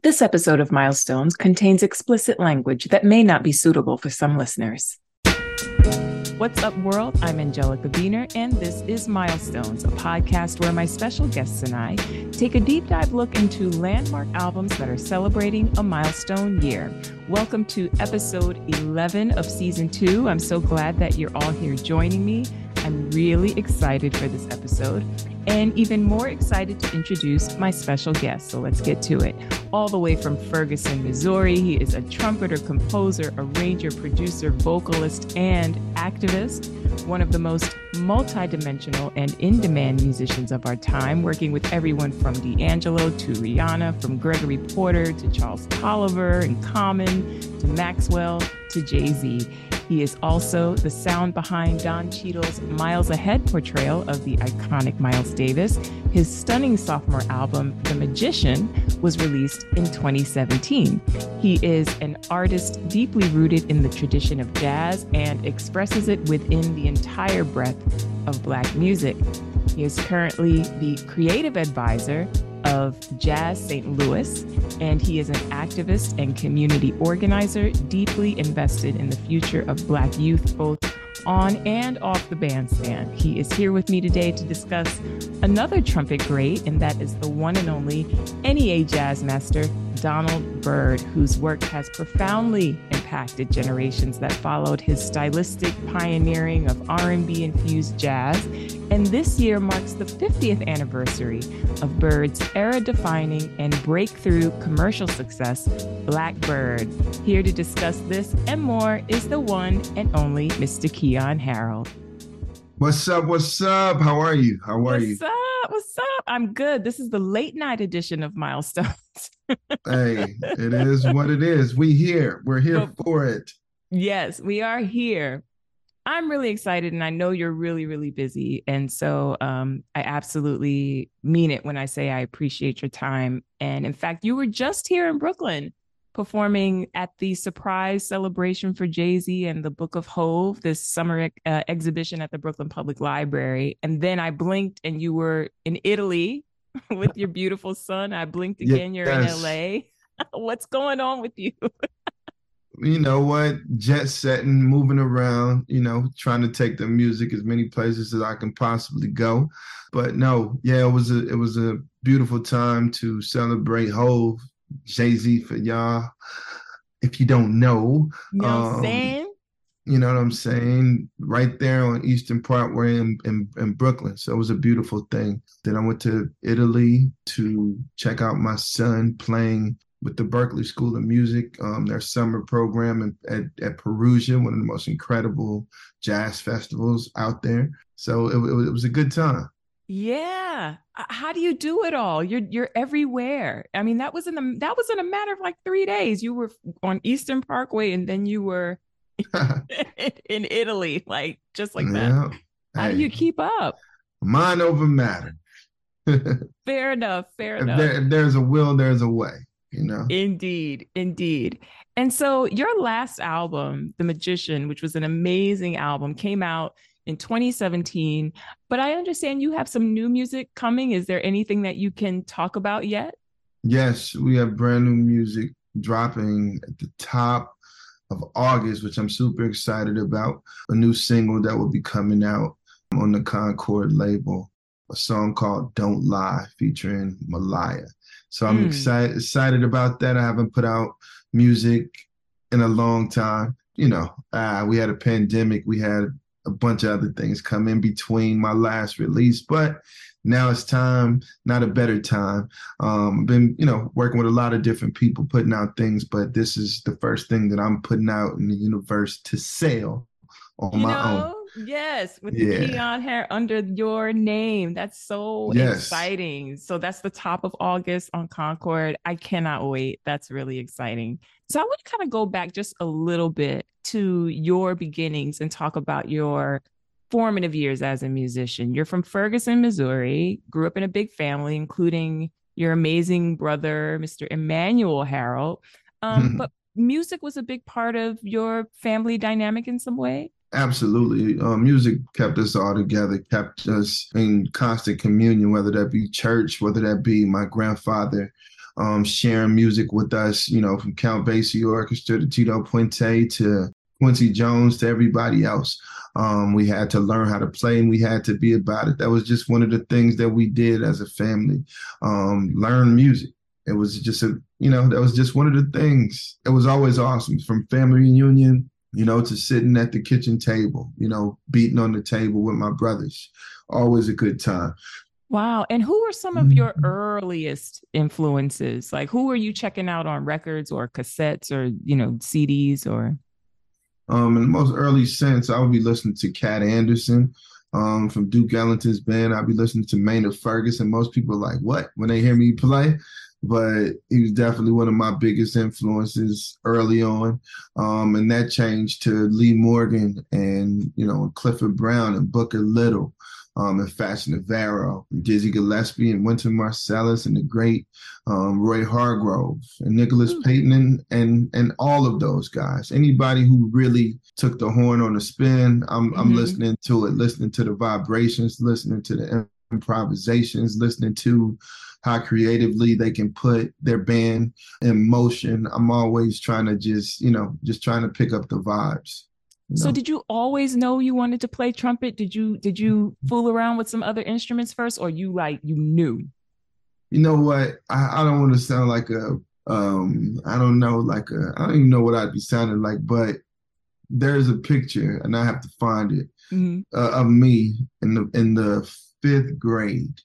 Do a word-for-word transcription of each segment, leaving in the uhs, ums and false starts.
This episode of Milestones contains explicit language that may not be suitable for some listeners. What's up, world? I'm Angelica Beener, and this is Milestones, a podcast where my special guests and I take a deep dive look into landmark albums that are celebrating a milestone year. Welcome to episode eleven of season two. I'm so glad that you're all here joining me. I'm really excited for this episode and even more excited to introduce my special guest. So let's get to it. All the way from Ferguson, Missouri, he is a trumpeter, composer, arranger, producer, vocalist, and activist. One of the most multidimensional and in-demand musicians of our time, working with everyone from D'Angelo to Rihanna, from Gregory Porter to Charles Tolliver and Common to Maxwell to Jay-Z. He is also the sound behind Don Cheadle's Miles Ahead portrayal of the iconic Miles Davis. His stunning sophomore album, The Magician, was released in twenty seventeen. He is an artist deeply rooted in the tradition of jazz and expresses it within the entire breadth of Black music. He is currently the creative advisor of Jazz Saint Louis, and he is an activist and community organizer deeply invested in the future of Black youth, both on and off the bandstand. He is here with me today to discuss another trumpet great, and that is the one and only N E A jazz master, Donald Byrd, whose work has profoundly impacted generations that followed his stylistic pioneering of R and B infused jazz. And this year marks the fiftieth anniversary of Byrd's era-defining and breakthrough commercial success, Blackbird. Here to discuss this and more is the one and only Mister Keyon Harrold. What's up? What's up? How are you? How are what's you? What's up? What's up? I'm good. This is the late night edition of Milestones. Hey, it is what it is. We here. We're here well, for it. Yes, we are here. I'm really excited, and I know you're really, really busy. And so um, I absolutely mean it when I say I appreciate your time. And in fact, you were just here in Brooklyn performing at the surprise celebration for Jay-Z and the Book of Hove, this summer uh, exhibition at the Brooklyn Public Library. And then I blinked and you were in Italy with your beautiful son. I blinked again, yes. You're in L A. What's going on with you? You know what? Jet setting, moving around, you know, trying to take the music as many places as I can possibly go. But no, yeah, it was a it was a beautiful time to celebrate Hove, Jay-Z for y'all. If you don't know, you know what I'm saying? You know what I'm saying? Right there on Eastern Parkway in, in, in Brooklyn. So it was a beautiful thing. Then I went to Italy to check out my son playing with the Berklee School of Music, um, their summer program at, at Perugia, one of the most incredible jazz festivals out there. So it, it, it was a good time. Yeah. How do you do it all? You're you're everywhere. I mean, that was in a that was in a matter of like three days. You were on Eastern Parkway, and then you were in Italy, like just like that. Yeah. How hey, do you keep up? Mind over matter. Fair enough. Fair if enough. There, if there's a will, there's a way. You know? Indeed, indeed. And so your last album, The Magician, which was an amazing album, came out in twenty seventeen. But I understand you have some new music coming. Is there anything that you can talk about yet? Yes, we have brand new music dropping at the top of August, which I'm super excited about. A new single that will be coming out on the Concord label, a song called Don't Lie featuring Malaya. So I'm mm. excited excited about that. I haven't put out music in a long time. You know, uh, we had a pandemic. We had a bunch of other things come in between my last release, but now it's time, not a better time. Um, I've been, you know, working with a lot of different people putting out things, but this is the first thing that I'm putting out in the universe to sell on you my know, own. Yes, with yeah. the Keyon Hair under your name. That's so yes. exciting. So that's the top of August on Concord. I cannot wait. That's really exciting. So I want to kind of go back just a little bit to your beginnings and talk about your formative years as a musician. You're from Ferguson, Missouri, grew up in a big family, including your amazing brother, Mister Emmanuel Harrold. Um, mm-hmm. But music was a big part of your family dynamic in some way? Absolutely. Uh, music kept us all together, kept us in constant communion, whether that be church, whether that be my grandfather um, sharing music with us, you know, from Count Basie Orchestra to Tito Puente to Quincy Jones to everybody else. Um, we had to learn how to play and we had to be about it. That was just one of the things that we did as a family, um, learn music. It was just a, you know, that was just one of the things. It was always awesome, from family reunion, you know, to sitting at the kitchen table, you know, beating on the table with my brothers. Always a good time. Wow. And who were some of your earliest influences? Like, who were you checking out on records or cassettes or, you know, C Ds or? Um, in the most early sense, I would be listening to Cat Anderson, um, from Duke Ellington's band. I'd be listening to Maynard Ferguson. Most people are like, what? When they hear me play? But he was definitely one of my biggest influences early on. Um, and that changed to Lee Morgan and, you know, Clifford Brown and Booker Little. Um, and Fats Navarro, and Dizzy Gillespie, and Wynton Marsalis, and the great um, Roy Hargrove, and Nicholas Ooh. Payton, and, and and all of those guys. Anybody who really took the horn on the spin, I'm mm-hmm. I'm listening to it, listening to the vibrations, listening to the improvisations, listening to how creatively they can put their band in motion. I'm always trying to just, you know, just trying to pick up the vibes. You know? So did you always know you wanted to play trumpet? Did you did you fool around with some other instruments first, or you like you knew? You know what? I, I don't want to sound like a um I don't know, like a I don't even know what I'd be sounding like, but there's a picture, and I have to find it, mm-hmm. uh, of me in the in the fifth grade,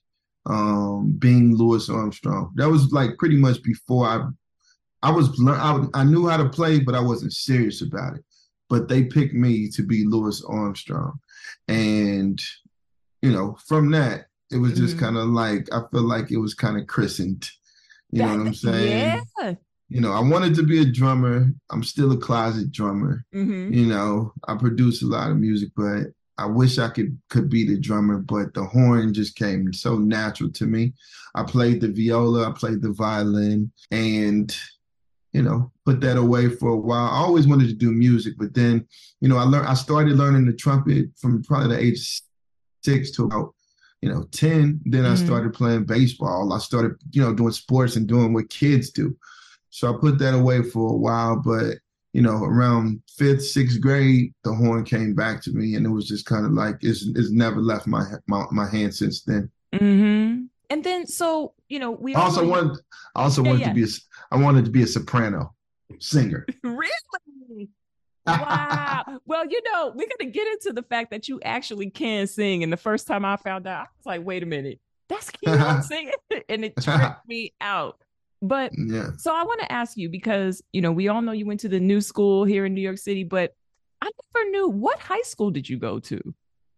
um, being Louis Armstrong. That was like pretty much before I I was I, I knew how to play, but I wasn't serious about it. But they picked me to be Louis Armstrong. And, you know, from that, it was just mm-hmm. kind of like, I feel like it was kind of christened. You that, know what I'm saying? Yeah. You know, I wanted to be a drummer. I'm still a closet drummer. Mm-hmm. You know, I produce a lot of music, but I wish I could could be the drummer, but the horn just came so natural to me. I played the viola, I played the violin, and you know, put that away for a while. I always wanted to do music, but then, you know, I learned, I started learning the trumpet from probably the age of six to about, you know, ten. Then mm-hmm. I started playing baseball. I started, you know, doing sports and doing what kids do. So I put that away for a while, but, you know, around fifth, sixth grade, the horn came back to me, and it was just kind of like, it's, it's never left my, my, my hand since then. Mm-hmm. And then, so, you know, we also wanted, I also yeah, wanted yeah. to be a, I wanted to be a soprano singer. Really? Wow. Well, you know, we're going to get into the fact that you actually can sing. And the first time I found out, I was like, wait a minute, that's Keon singing. And it tripped me out. But yeah. So I want to ask you, because, you know, we all know you went to the new school here in New York City, but I never knew, what high school did you go to?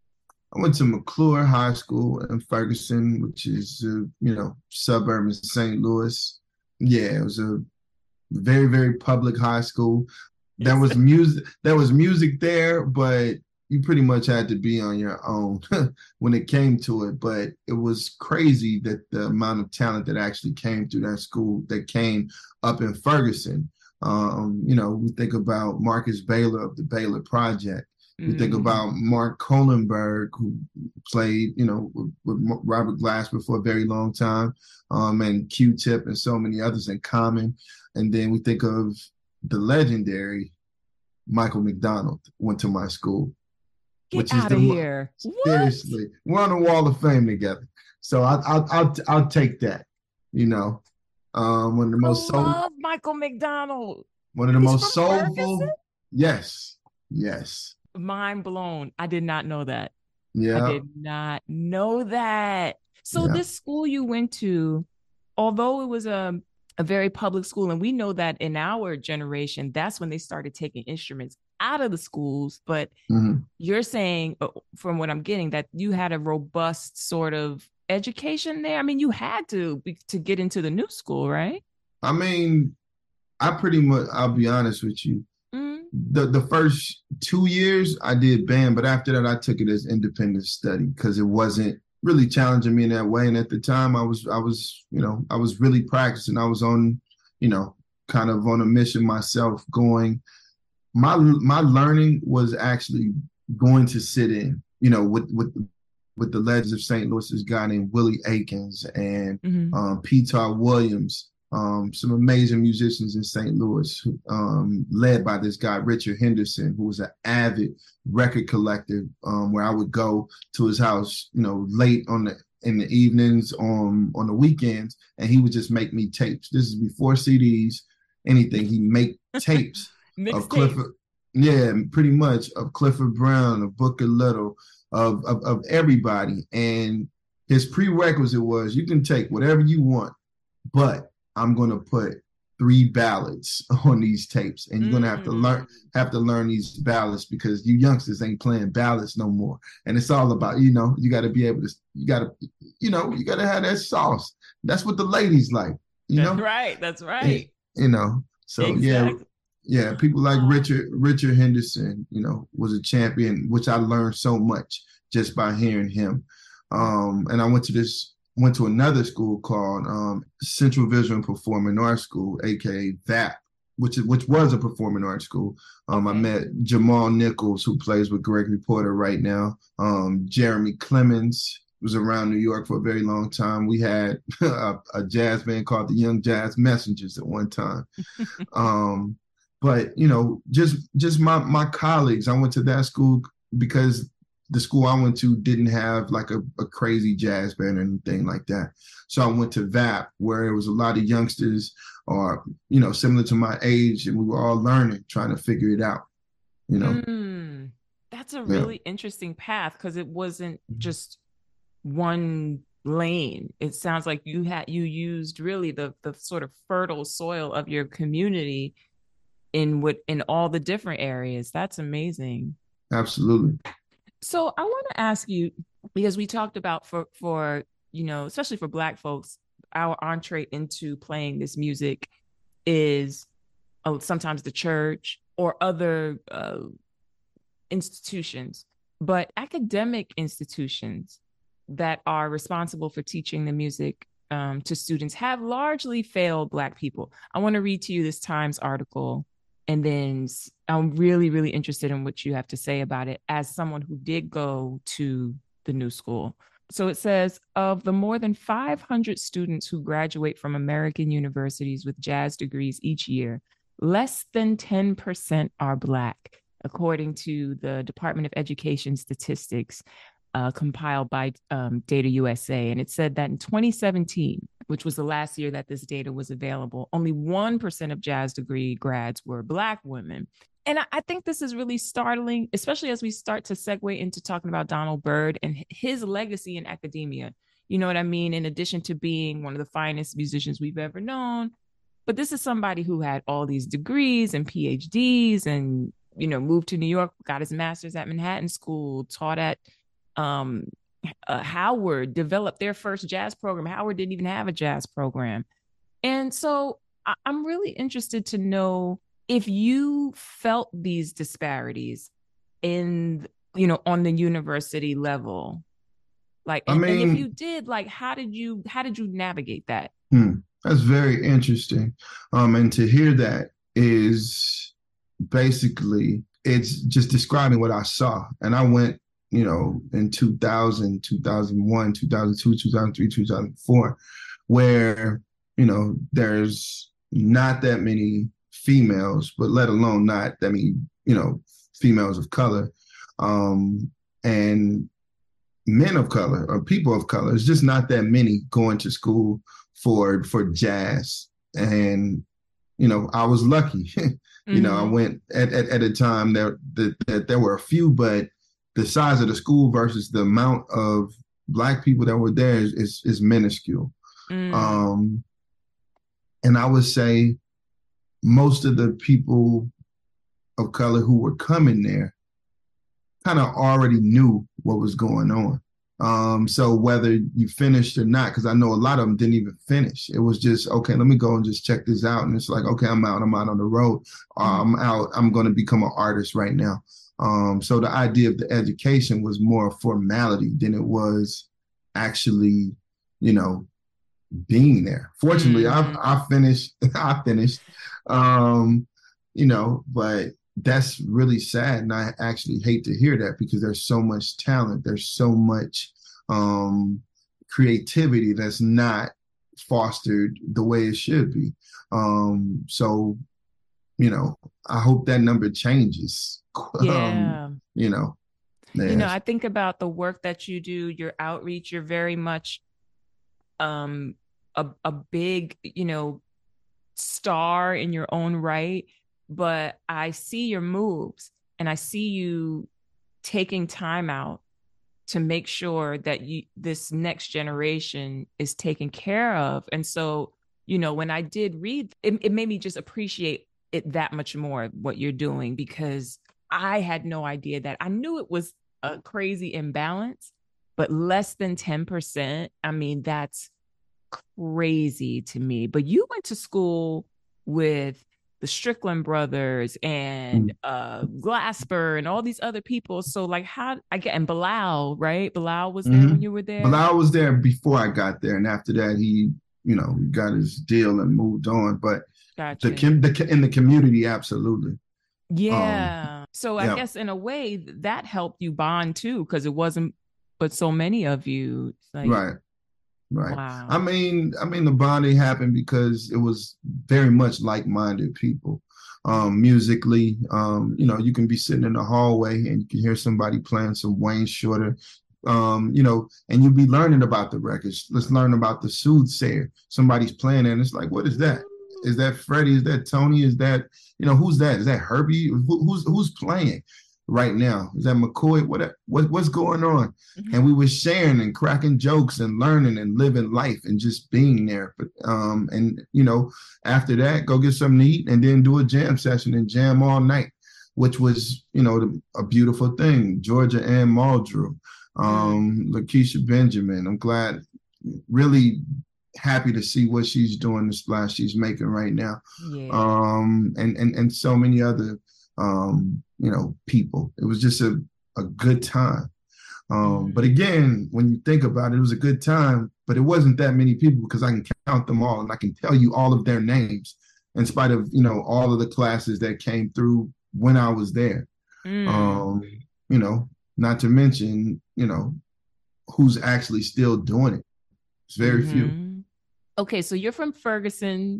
I went to McClure High School in Ferguson, which is, uh, you know, suburb in Saint Louis. Yeah, it was a very, very public high school. There was music, there was music there, but you pretty much had to be on your own when it came to it. But it was crazy that the amount of talent that actually came through that school, that came up in Ferguson. Um, you know, we think about Marcus Baylor of the Baylor Project. We mm-hmm. think about Mark Kohlenberg, who played, you know, with, with Robert Glasper for a very long time, um, and Q-Tip and so many others in Common. And then we think of the legendary Michael McDonald, went to my school. Get which out is the, of here. Seriously. What? We're on the Wall of Fame together. So I, I'll, I'll, I'll take that, you know. Um, one of the most I love soul- Michael McDonald. One of the He's most soulful. Ferguson? Yes, yes. Mind blown. I did not know that. Yeah. I did not know that. So yeah. This school you went to, although it was a, a very public school, and we know that in our generation, that's when they started taking instruments out of the schools. But mm-hmm. you're saying, from what I'm getting, that you had a robust sort of education there. I mean, you had to to get into the new school, right? I mean, I pretty much, I'll be honest with you. The the first two years I did band, but after that I took it as independent study because it wasn't really challenging me in that way. And at the time I was I was you know I was really practicing. I was on you know kind of on a mission myself. Going my my learning was actually going to sit in you know with with with the legends of Saint Louis, this guy named Willie Aikens and mm-hmm. um, Petar Williams. Um, some amazing musicians in Saint Louis, um, led by this guy, Richard Henderson, who was an avid record collector, um, where I would go to his house, you know, late on the in the evenings, on on the weekends, and he would just make me tapes. This is before C Ds, anything. He make tapes of Clifford, yeah, pretty much, of Clifford Brown, of Booker Little, of, of of everybody. And his prerequisite was, you can take whatever you want, but I'm gonna put three ballads on these tapes, and you're gonna have to learn have to learn these ballads, because you youngsters ain't playing ballads no more. And it's all about, you know, you got to be able to, you got to, you know, you got to have that sauce. That's what the ladies like, you know. That's right. That's right. And, you know, so exactly. yeah, yeah. People like Richard Richard Henderson, you know, was a champion, which I learned so much just by hearing him. Um, and I went to this. Went to another school called um, Central Visual and Performing Arts School, aka V A P, which is which was a performing arts school. Um, okay. I met Jamal Nichols, who plays with Gregory Porter right now. Um, Jeremy Clemens was around New York for a very long time. We had a, a jazz band called the Young Jazz Messengers at one time. um, but you know, just just my my colleagues. I went to that school because the school I went to didn't have like a, a crazy jazz band or anything like that. So I went to V A P, where it was a lot of youngsters, or, you know, similar to my age, and we were all learning, trying to figure it out, you know. Mm, that's a really yeah. interesting path, because it wasn't just one lane. It sounds like you had you used really the the sort of fertile soil of your community in what in all the different areas. That's amazing. Absolutely. So I want to ask you, because we talked about for, for, you know, especially for Black folks, our entree into playing this music is uh, sometimes the church or other uh, institutions, but academic institutions that are responsible for teaching the music um, to students have largely failed Black people. I want to read to you this Times article, and then I'm really, really interested in what you have to say about it as someone who did go to the New School. So it says, of the more than five hundred students who graduate from American universities with jazz degrees each year, less than ten percent are Black, according to the Department of Education statistics uh, compiled by um, Data U S A. And it said that in twenty seventeen, which was the last year that this data was available, only one percent of jazz degree grads were Black women. And I, I think this is really startling, especially as we start to segue into talking about Donald Byrd and his legacy in academia. You know what I mean? In addition to being one of the finest musicians we've ever known, but this is somebody who had all these degrees and P H Ds and, you know, moved to New York, got his master's at Manhattan School, taught at um, uh, Howard, developed their first jazz program. Howard didn't even have a jazz program. And so I- I'm really interested to know if you felt these disparities in, you know, on the university level. Like, and, I mean, and if you did, like, how did you, how did you navigate that? Hmm, that's very interesting. Um, and to hear that is basically, it's just describing what I saw. And I went, you know, in two thousand, two thousand one, two thousand two, two thousand three, two thousand four, where, you know, there's not that many females, but let alone not that many, you know, females of color, um, and men of color or people of color. It's just not that many going to school for for jazz. And, you know, I was lucky. you mm-hmm. know, I went at, at, at a time that, that, that there were a few, but the size of the school versus the amount of Black people that were there is, is, is minuscule. Mm. Um, and I would say most of the people of color who were coming there kind of already knew what was going on. Um, so whether you finished or not, because I know a lot of them didn't even finish. It was just, okay, let me go and just check this out. And it's like, okay, I'm out. I'm out on the road. Uh, I'm out. I'm going to become an artist right now. Um, so the idea of the education was more a formality than it was actually, you know, being there. Fortunately, mm-hmm. I, I finished. I finished. Um, you know, but that's really sad, and I actually hate to hear that because there's so much talent, there's so much um, creativity that's not fostered the way it should be. Um, so, you know, I hope that number changes. Yeah. Um, you know, yeah. You know, I think about the work that you do, your outreach, you're very much um, a, a big, you know, star in your own right. But I see your moves and I see you taking time out to make sure that you this next generation is taken care of. And so, you know, when I did read, it, it made me just appreciate it that much more, what you're doing, because I had no idea that. I knew it was a crazy imbalance, but less than ten percent. I mean, that's crazy to me. But you went to school with the Strickland brothers and uh Glasper and all these other people. So like how I get and Bilal, right? Bilal was there mm-hmm. when you were there. Bilal was there before I got there, and after that he, you know, got his deal and moved on. But gotcha. the, the in the community, absolutely. Yeah. Um, so I yeah. guess in a way that helped you bond too, because it wasn't but so many of you. Like, right. Right. Wow. I mean, I mean, the bonding happened because it was very much like-minded people. Um, musically, um, you know, you can be sitting in the hallway and you can hear somebody playing some Wayne Shorter, um, you know, and you'll be learning about the records. Let's learn about the Soothsayer. Somebody's playing and it's like, what is that? Is that Freddie? Is that Tony? Is that, you know, who's that? Is that Herbie? Who, who's who's playing right now? Is that McCoy? What, what what's going on? Mm-hmm. And we were sharing and cracking jokes and learning and living life and just being there. But um, and you know, after that, go get something to eat and then do a jam session and jam all night, which was, you know, the, a beautiful thing. Georgia Ann Muldrew, um, mm-hmm. Lakeisha Benjamin. I'm glad, really happy to see what she's doing, the splash she's making right now. Yeah. Um, and and and so many other um, you know, people. It was just a, a good time. Um, but again, when you think about it, it was a good time, but it wasn't that many people because I can count them all and I can tell you all of their names in spite of, you know, all of the classes that came through when I was there. Mm. Um, you know, not to mention, you know, who's actually still doing it. It's very mm-hmm. few. Okay, so you're from Ferguson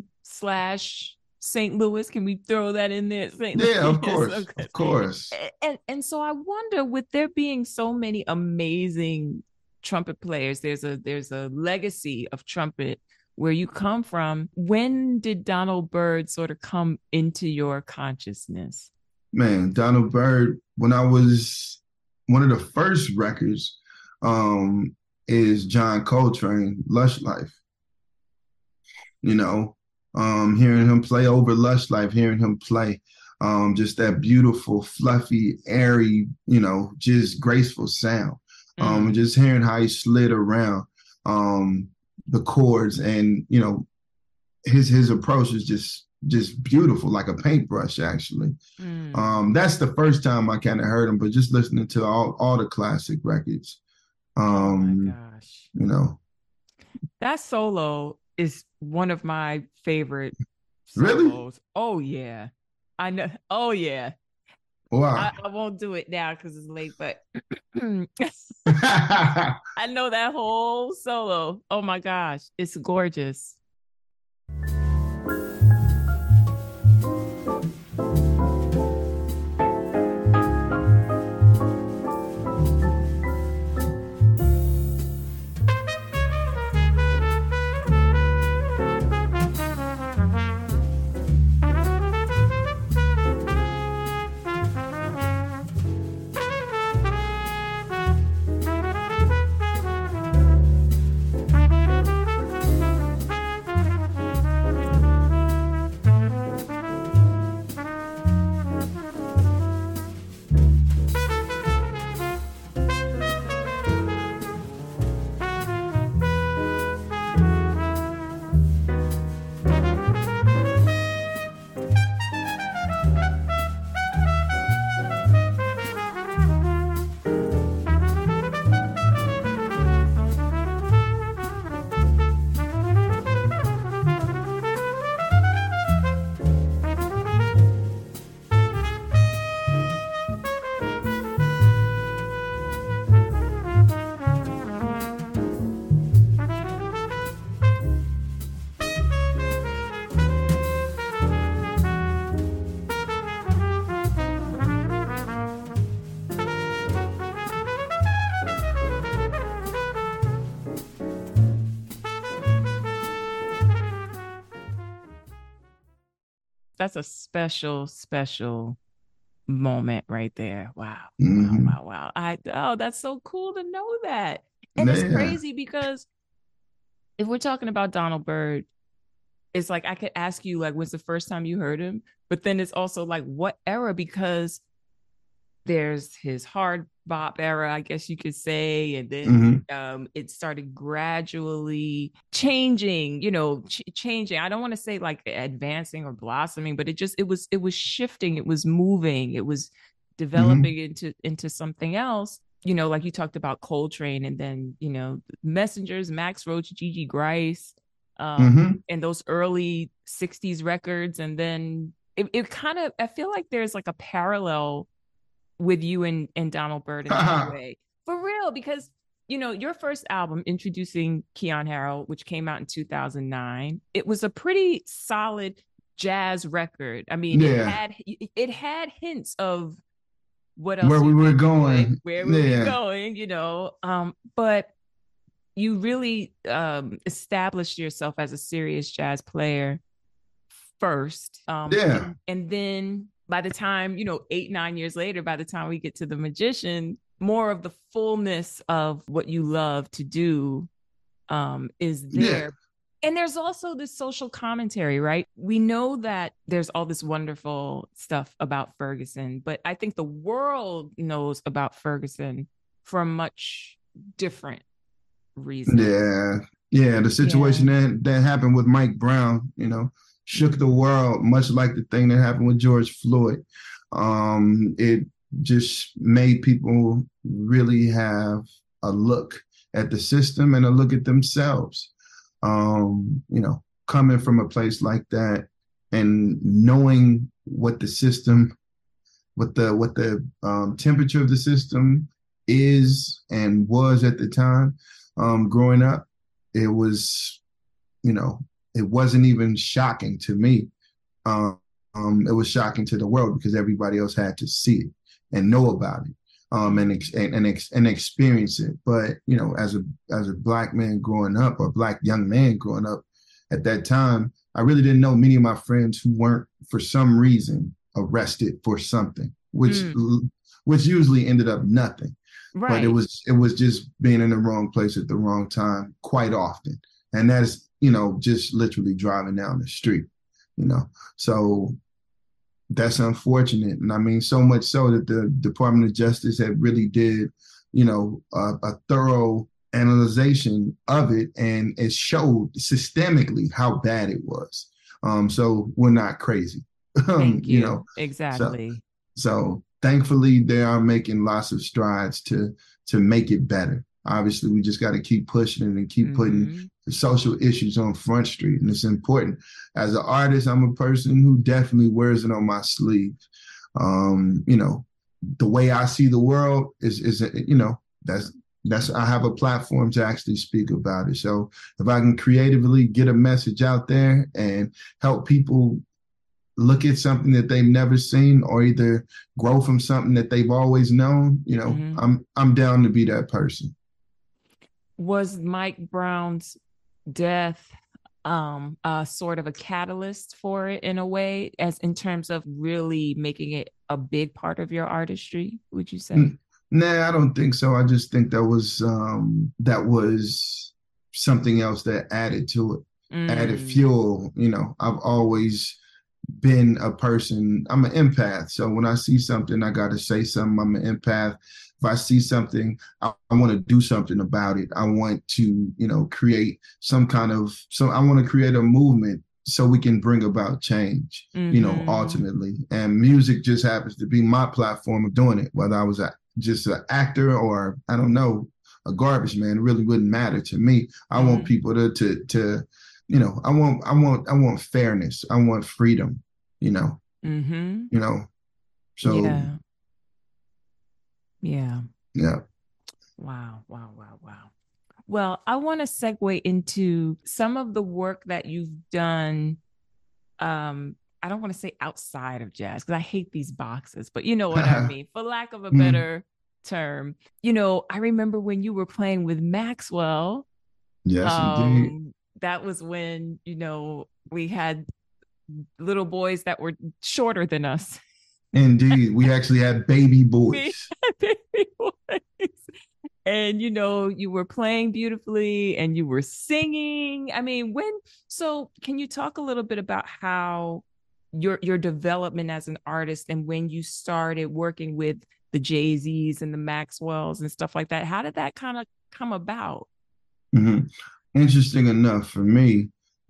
slash Saint Louis. Can we throw that in there? Saint Yeah, Louis. of course, okay. of course. And and so I wonder, with there being so many amazing trumpet players, there's a there's a legacy of trumpet where you come from. When did Donald Byrd sort of come into your consciousness? Man, Donald Byrd, when I was, one of the first records um, is John Coltrane, Lush Life. You know, um, hearing him play over Lush Life, hearing him play um, just that beautiful, fluffy, airy, you know, just graceful sound. Um, mm. And just hearing how he slid around um, the chords, and, you know, his his approach is just just beautiful, like a paintbrush, actually. Mm. Um, that's the first time I kind of heard him, but just listening to all, all the classic records. Um, oh my gosh. You know. That solo is one of my favorite solos. Really? Oh, yeah. I know. Oh, yeah. Wow. I, I won't do it now because it's late, but I know that whole solo. Oh, my gosh. It's gorgeous. that's a special, special moment right there. Wow. Wow. Mm-hmm. Wow. Wow. I oh, that's so cool to know that. And it's Yeah. crazy because if we're talking about Donald Byrd, it's like I could ask you like when's the first time you heard him, but then it's also like what era, because there's his hard bop era, I guess you could say, and then Mm-hmm. um, it started gradually changing, you know, ch- changing. I don't want to say like advancing or blossoming, but it just it was it was shifting, it was moving, it was Mm-hmm. developing into into something else. You know, like you talked about Coltrane, and then you know, Messengers, Max Roach, Gigi Grice, um, Mm-hmm. and those early sixties records, and then it, it kind of I feel like there's like a parallel with you and, and Donald Byrd in that way. For real, because you know, your first album introducing Keyon Harrold, which came out in two thousand nine, it was a pretty solid jazz record. I mean, it Yeah. had it had hints of what else Where we you've were been doing, going. where were we Yeah. going, you know. Um, but you really um established yourself as a serious jazz player first. Um, Yeah. and, and then by the time, you know, eight, nine years later, by the time we get to The Magician, more of the fullness of what you love to do um, is Yeah. there. And there's also this social commentary, right? We know that there's all this wonderful stuff about Ferguson, but I think the world knows about Ferguson for a much different reason. Yeah. Yeah. The Yeah. situation that, that happened with Mike Brown, you know, shook the world, much like the thing that happened with George Floyd. Um, it just made people really have a look at the system and a look at themselves. Um, you know, coming from a place like that and knowing what the system, what the what the um, temperature of the system is and was at the time, um, growing up, it was, you know, it wasn't even shocking to me. Um, um, it was shocking to the world because everybody else had to see it and know about it, um, and, ex- and and ex- and experience it. But you know, as a as a black man growing up, or black young man growing up at that time, I really didn't know many of my friends who weren't, for some reason, arrested for something, which Mm, which usually ended up nothing. But it right. was it was just being in the wrong place at the wrong time quite often, and that's, you know, just literally driving down the street, you know. So that's unfortunate. And I mean, so much so that the Department of Justice had really did, you know, a, a thorough analyzation of it, and it showed systemically how bad it was. Um, so we're not crazy, um, Thank you you. know. So, Exactly. so thankfully they are making lots of strides to to make it better. Obviously, we just got to keep pushing it and keep putting Mm-hmm. the social issues on Front Street, and it's important. As an artist, I'm a person who definitely wears it on my sleeve. Um, you know, the way I see the world is is you know, that's that's I have a platform to actually speak about it. So if I can creatively get a message out there and help people look at something that they've never seen, or either grow from something that they've always known, you know, Mm-hmm. I'm I'm down to be that person. Was Mike Brown's death um uh sort of a catalyst for it in a way, as in terms of really making it a big part of your artistry, would you say? Nah, I don't think so. I just think that was um that was something else that added to it, added Mm, fuel. You know, I've always been a person, I'm an empath. So when I see something, I gotta say something. I'm an empath. If I see something, I, I want to do something about it. I want to, you know, create some kind of so I want to create a movement so we can bring about change, you know, mm-hmm. ultimately. And music just happens to be my platform of doing it, whether I was a just an actor or I don't know, a garbage man. It really wouldn't matter to me. I want Mm, people to to to, you know, I want I want I want fairness. I want freedom, you know, mm-hmm. you know. So Yeah. Yeah. yeah. Wow. Wow. Wow. Wow. Well, I want to segue into some of the work that you've done. Um, I don't want to say outside of jazz because I hate these boxes, but you know what I mean, for lack of a Mm, better term. You know, I remember when you were playing with Maxwell. yes, indeed. Um, that was when, you know, we had little boys that were shorter than us. Indeed, we actually had baby We boys. had baby boys. And you know, you were playing beautifully and you were singing. I mean, when so can you talk a little bit about how your your development as an artist and when you started working with the Jay-Z's and the Maxwells and stuff like that? How did that kind of come about? hmm Interesting enough for me,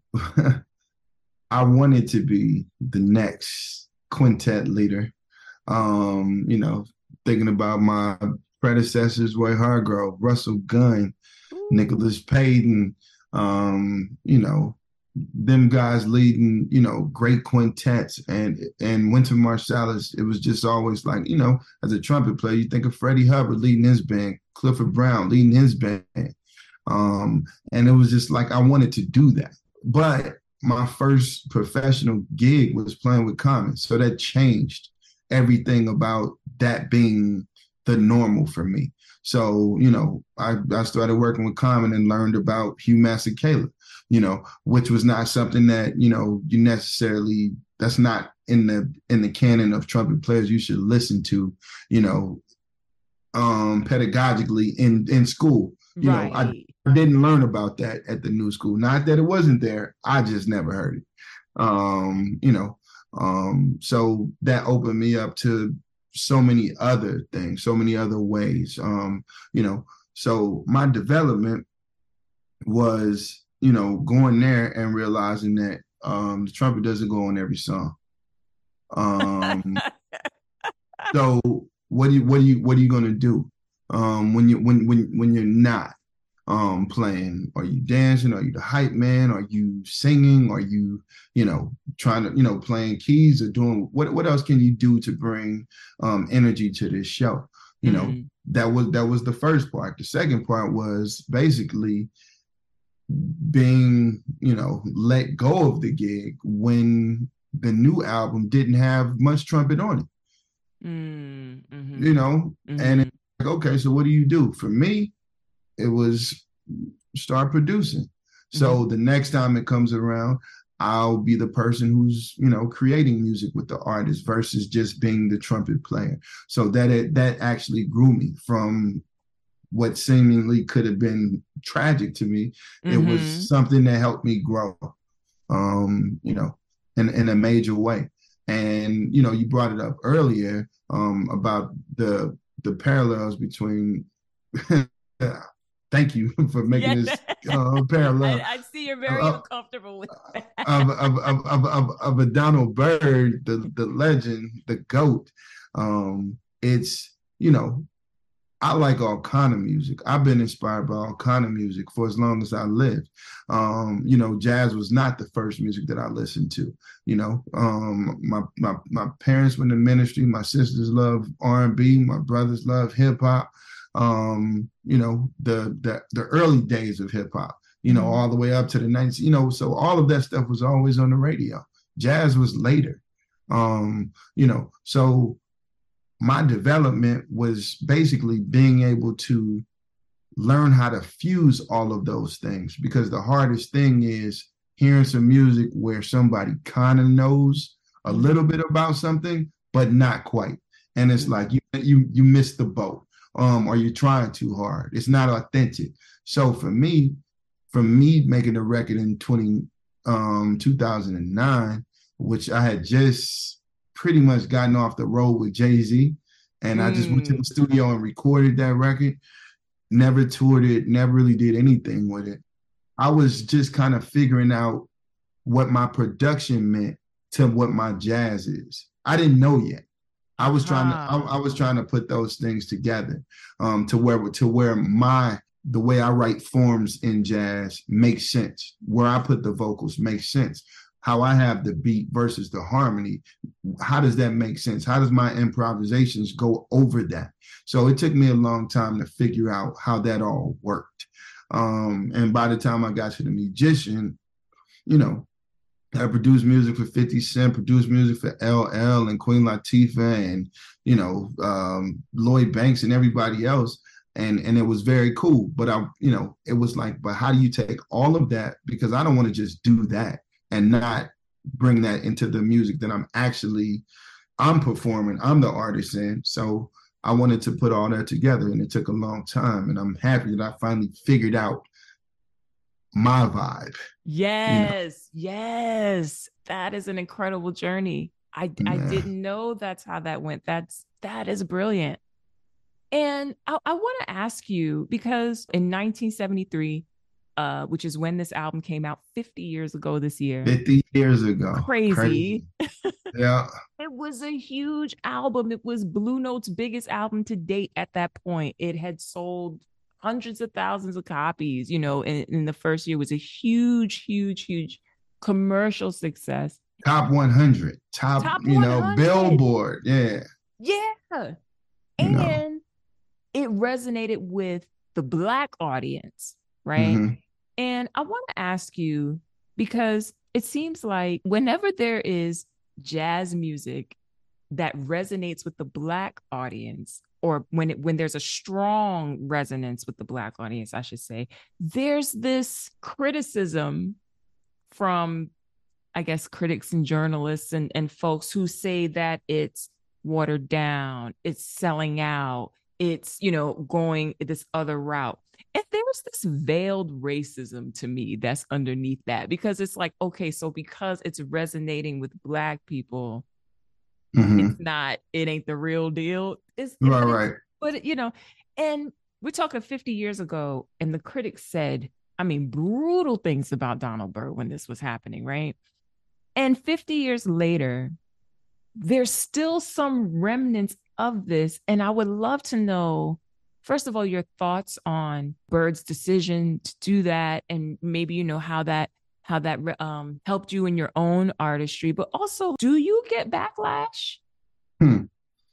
I wanted to be the next quintet leader. Um, you know, thinking about my predecessors, Roy Hargrove, Russell Gunn, Ooh. Nicholas Payton, um, you know, them guys leading, you know, great quintets, and and Wynton Marsalis, it was just always like, you know, as a trumpet player, you think of Freddie Hubbard leading his band, Clifford Brown leading his band. Um, and it was just like I wanted to do that. But my first professional gig was playing with Common. So that changed everything about that being the normal for me. So, you know, I, I started working with Common and learned about Hugh Masekela, you know, which was not something that, you know, you necessarily, that's not in the in the canon of trumpet players you should listen to, you know, um, pedagogically in, in school. You know, I Right. didn't learn about that at the new school. Not that it wasn't there. I just never heard it. Um, you know, um, so that opened me up to so many other things, so many other ways. Um, you know, so my development was, you know, going there and realizing that um, the trumpet doesn't go on every song. Um, so what do you what do you what are you gonna do um, when you when when when you're not um, playing? Are you dancing? Are you the hype man? Are you singing? Are you you know trying to you know playing keys or doing what what else can you do to bring um, energy to this show? You know Mm. that was that was the first part. The second part was basically being you know let go of the gig when the new album didn't have much trumpet on it. Mm. You Mm-hmm. know, and Mm-hmm. it's like, okay, so what do you do? For me, it was start producing. Mm-hmm. So the next time it comes around, I'll be the person who's, you know, creating music with the artist versus just being the trumpet player. So that it, that actually grew me from what seemingly could have been tragic to me. It Mm-hmm. was something that helped me grow, um, you know, in, in a major way. And, you know, you brought it up earlier um, about the the parallels between thank you for making Yeah. this uh, I, parallel I see you're very of, uncomfortable with of, that. of, of, of, of, of a Donald Byrd, the, the legend, the GOAT. Um, it's, you know, I like all kind of music. I've been inspired by all kind of music for as long as I lived. Um, you know, jazz was not the first music that I listened to. You know, um, my my my parents were in the ministry. My sisters love R and B. My brothers love hip hop. Um, you know, the the the early days of hip hop. You know, Mm-hmm. all the way up to the nineties. You know, so all of that stuff was always on the radio. Jazz was later. Um, you know, so my development was basically being able to learn how to fuse all of those things because the hardest thing is hearing some music where somebody kind of knows a little Mm-hmm. bit about something but not quite, and it's Mm-hmm. like you you you missed the boat, um or you're trying too hard, it's not authentic. So for me for me making a record in twenty um two thousand nine, which I had just pretty much gotten off the road with Jay-Z, and I just went to the Mm. studio and recorded that record. Never toured it, never really did anything with it. I was just kind of figuring out what my production meant to what my jazz is. I didn't know yet. I was trying to I, Uh-huh. I was trying to put those things together um to where to where my the way I write forms in jazz makes sense. Where I put the vocals makes sense. How I have the beat versus the harmony, how does that make sense? How does my improvisations go over that? So it took me a long time to figure out how that all worked. Um, and by the time I got to the musician, you know, I produced music for fifty Cent, produced music for L L and Queen Latifah and, you know, um, Lloyd Banks and everybody else. And, and it was very cool. But I, you know, it was like, but how do you take all of that? Because I don't want to just do that and not bring that into the music that I'm actually I'm performing. I'm the artist in. So I wanted to put all that together, and it took a long time. And I'm happy that I finally figured out my vibe. Yes, you know? Yes. That is an incredible journey. I, yeah. I didn't know that's how that went. That's that is brilliant. And I, I want to ask you, because in nineteen seventy-three, uh, which is when this album came out, fifty years ago this year. fifty years ago. Crazy. Crazy. Yeah. It was a huge album. It was Blue Note's biggest album to date at that point. It had sold hundreds of thousands of copies, you know, in, in the first year. It was a huge, huge, huge commercial success. Top one hundred. Top, top you one hundred. Know, Billboard. Yeah. Yeah. And no. It resonated with the Black audience, right? Mm-hmm. And I want to ask you, because it seems like whenever there is jazz music that resonates with the Black audience, or when it, when there's a strong resonance with the Black audience, I should say, there's this criticism from, I guess, critics and journalists and, and folks who say that it's watered down, it's selling out, it's, you know, going this other route. And there's this veiled racism to me that's underneath that, because it's like, okay, so because it's resonating with Black people, mm-hmm. it's not, it ain't the real deal. It's, right, it's, right. But, you know, and we're talking fifty years ago, and the critics said, I mean, brutal things about Donald Byrd when this was happening, right? And fifty years later, there's still some remnants of this. And I would love to know, first of all, your thoughts on Byrd's decision to do that, and maybe, you know, how that how that um, helped you in your own artistry, but also, do you get backlash? Hmm.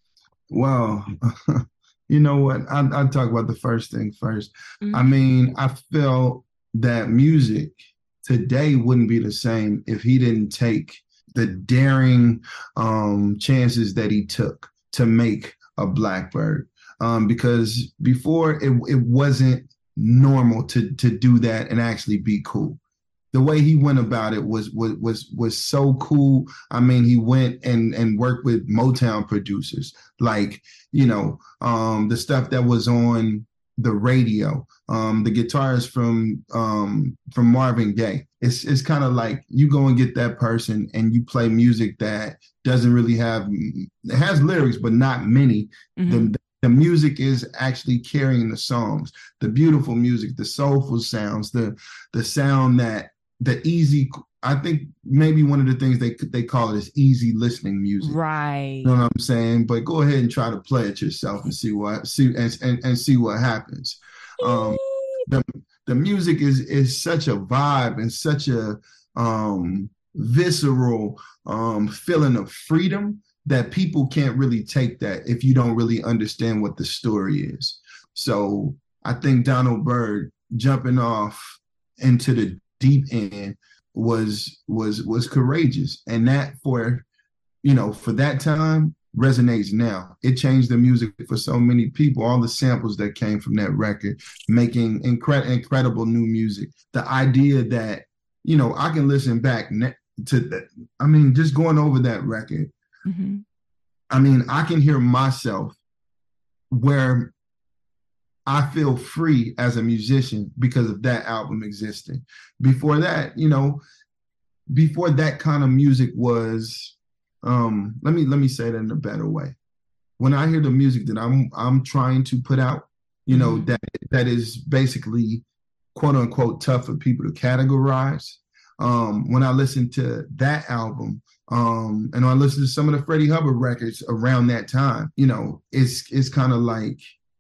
Well, you know what? I'll, I'll talk about the first thing first. Mm-hmm. I mean, I feel that music today wouldn't be the same if he didn't take the daring um, chances that he took to make a Blackbird. Um, because before it, it wasn't normal to to do that and actually be cool. The way he went about it was was was was so cool. I mean, he went and and worked with Motown producers, like, you know, um, the stuff that was on the radio, um, the guitarist from um, from Marvin Gaye. It's it's kind of like you go and get that person and you play music that doesn't really have, it has lyrics, but not many. Mm-hmm. The, the music is actually carrying the songs, the beautiful music, the soulful sounds, the the sound that the easy. I think maybe one of the things they they call it is easy listening music. Right. You know what I'm saying? But go ahead and try to play it yourself and see what see and and, and see what happens. Um, the the music is is such a vibe and such a um, visceral um, feeling of freedom that people can't really take that if you don't really understand what the story is. So I think Donald Byrd jumping off into the deep end was was was courageous, and that for you know for that time resonates now. It changed the music for so many people. All the samples that came from that record, making incre- incredible new music. The idea that you know I can listen back ne- to that. I mean, just going over that record. Mm-hmm. I mean, I can hear myself where I feel free as a musician because of that album existing. Before that, you know, before that kind of music was, um, let me let me say that in a better way. When I hear the music that I'm I'm trying to put out, you know, mm-hmm. that that is basically quote unquote tough for people to categorize. Um, when I listen to that album, um, and I listen to some of the Freddie Hubbard records around that time, you know, it's it's kind of like,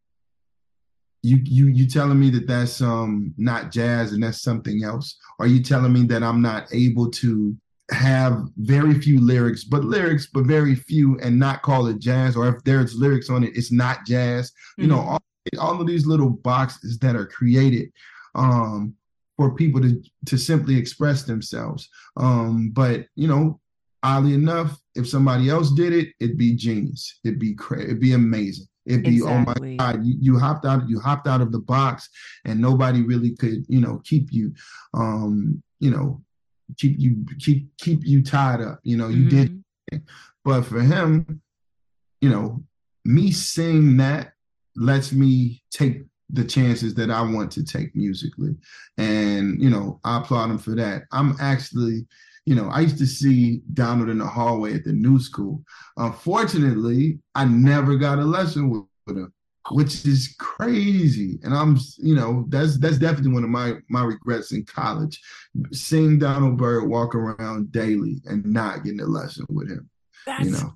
You you you telling me that that's um not jazz and that's something else? Are you telling me that I'm not able to have very few lyrics, but lyrics, but very few, and not call it jazz? Or if there's lyrics on it, it's not jazz. Mm-hmm. You know, all, all of these little boxes that are created um, for people to to simply express themselves. Um, but you know, oddly enough, if somebody else did it, it'd be genius. It'd be cra- it'd be amazing. It'd be, exactly. Oh my God, you, you hopped out, you hopped out of the box and nobody really could, you know, keep you, um, you know, keep you keep keep you tied up. You know, you Mm-hmm. did. But for him, you know, me seeing that lets me take the chances that I want to take musically. And, you know, I applaud him for that. I'm actually, you know, I used to see Donald in the hallway at the new school. Unfortunately, I never got a lesson with, with him, which is crazy. And I'm, you know, that's that's definitely one of my my regrets in college, seeing Donald Byrd walk around daily and not getting a lesson with him. That's you know,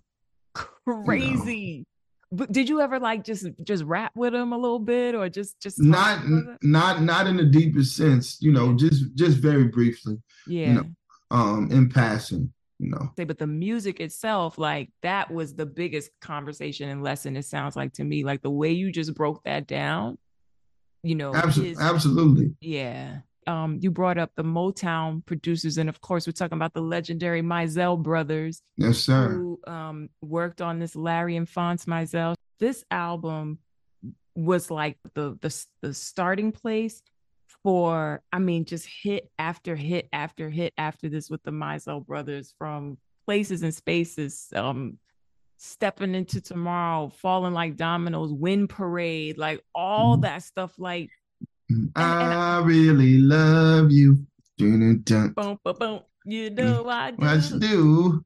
crazy. You know. But did you ever like just just rap with him a little bit, or just just not not not in the deepest sense, you know, yeah. just just very briefly, yeah, you know, um, in passing, you know. But the music itself, like that was the biggest conversation and lesson. It sounds like to me, like the way you just broke that down, you know, Absol- his, absolutely, yeah. Um, you brought up the Motown producers, and of course, we're talking about the legendary Mizell brothers. Yes, sir. Who um, worked on this Larry and Fonz Mizell. This album was like the, the the starting place for, I mean, just hit after hit after hit after this with the Mizell brothers, from Places and Spaces, um, Stepping Into Tomorrow, Falling Like Dominoes, Wind Parade, like all that stuff, like. And, and I, I really love you. Boom, boom, boom. You know I do. I do.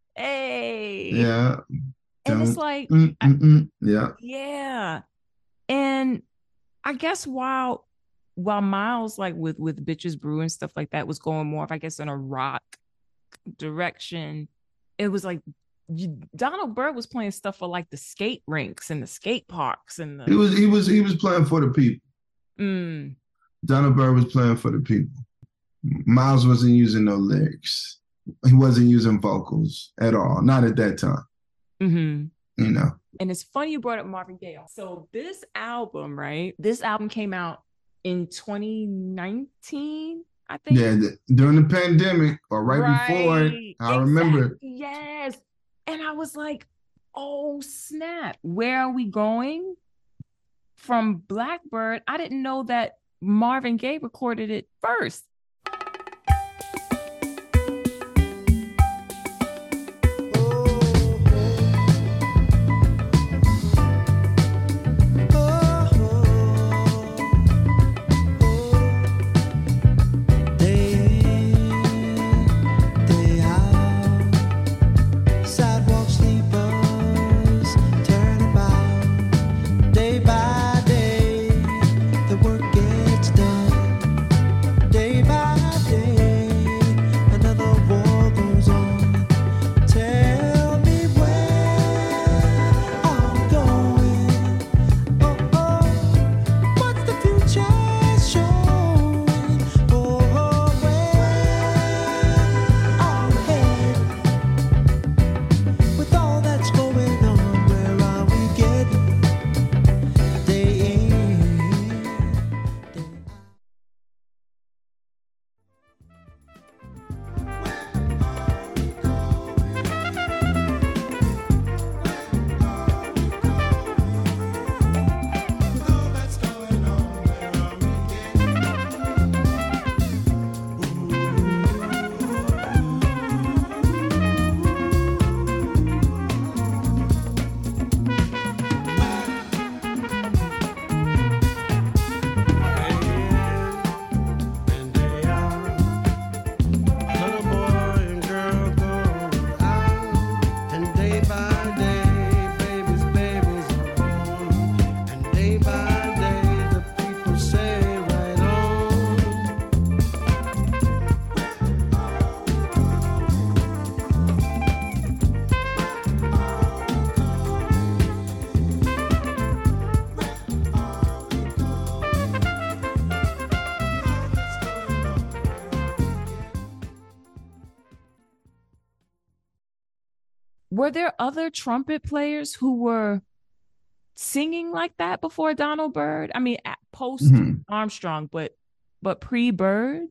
Hey. Yeah. And it's like, mm, mm, mm. yeah. Yeah. And I guess while while Miles, like with with Bitches Brew and stuff like that, was going more of, I guess, in a rock direction, it was like you, Donald Byrd was playing stuff for like the skate rinks and the skate parks, and the... he was he was he was playing for the people. Mm. Donald Byrd was playing for the people. Miles wasn't using no lyrics. He wasn't using vocals at all. Not at that time. Mm-hmm. You know. And it's funny you brought up Marvin Gaye. So this album, right? This album came out in twenty nineteen, I think. Yeah, the, during the pandemic or right, right. before it. I exactly. remember. Yes. And I was like, oh, snap. Where are we going? From Blackbird, I didn't know that Marvin Gaye recorded it first. Were there other trumpet players who were singing like that before Donald Byrd? I mean, post mm-hmm. Armstrong, but but pre Byrd?